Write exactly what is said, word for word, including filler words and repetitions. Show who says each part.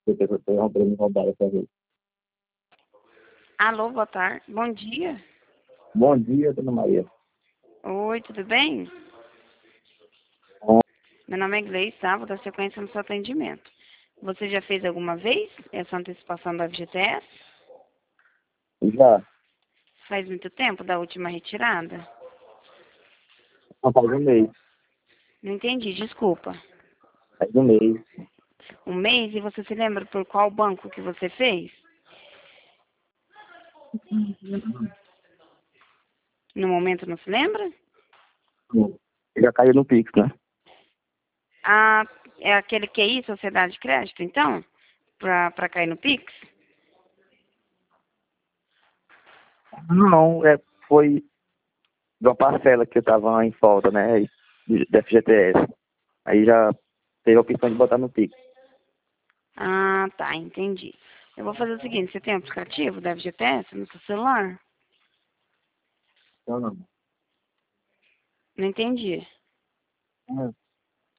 Speaker 1: porque eu tô roubando me roubar essa vez.
Speaker 2: Alô, boa tarde. Bom dia.
Speaker 1: Bom dia, dona Maria.
Speaker 2: Oi, tudo bem?
Speaker 1: Bom,
Speaker 2: Meu nome é Gleice, tá? Vou dar sequência no seu atendimento. Você já fez alguma vez essa antecipação do F G T S?
Speaker 1: já,
Speaker 2: Faz muito tempo da última retirada?
Speaker 1: não, faz um mês.
Speaker 2: Não entendi, desculpa.
Speaker 1: Faz um mês.
Speaker 2: Um mês e você se lembra por qual banco que você fez? No momento não se lembra?
Speaker 1: Já caiu no Pix, né?
Speaker 2: Ah, é aquele Q I, Sociedade de Crédito, então? Pra, pra cair no Pix?
Speaker 1: Não, é, foi de uma parcela que eu tava em falta, né? De, de F G T S. Aí já teve a opção de botar no Pix.
Speaker 2: Ah, tá, entendi. Eu vou fazer o seguinte, você tem o aplicativo da F G T S no seu celular?
Speaker 1: Não, não.
Speaker 2: Não entendi.
Speaker 1: Hum.